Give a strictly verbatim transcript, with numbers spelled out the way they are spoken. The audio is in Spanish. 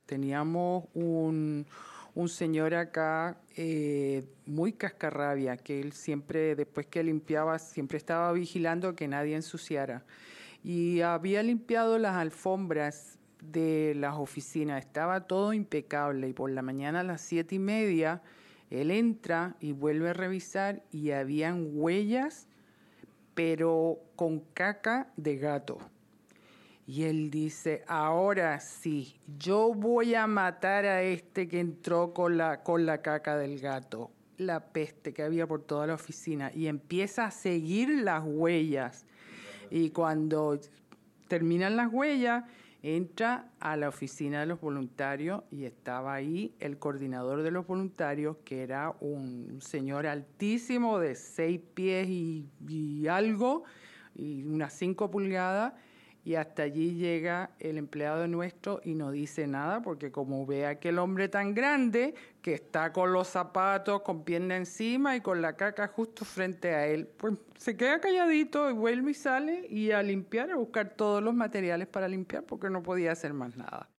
Teníamos un, un señor acá eh, muy cascarrabia, que él siempre, después que limpiaba, siempre estaba vigilando que nadie ensuciara. Y había limpiado las alfombras de las oficinas, estaba todo impecable y por la mañana a las siete y media él entra y vuelve a revisar y habían huellas, pero con caca de gato. Y él dice, ahora sí, yo voy a matar a este que entró con la, con la caca del gato. La peste que había por toda la oficina. Y empieza a seguir las huellas. Y cuando terminan las huellas, entra a la oficina de los voluntarios y estaba ahí el coordinador de los voluntarios, que era un señor altísimo de seis pies y, y algo, y unas cinco pulgadas, y hasta allí llega el empleado nuestro y no dice nada, porque como ve a aquel hombre tan grande que está con los zapatos, con pierna encima y con la caca justo frente a él, pues se queda calladito y vuelve y sale y a limpiar, a buscar todos los materiales para limpiar, porque no podía hacer más nada.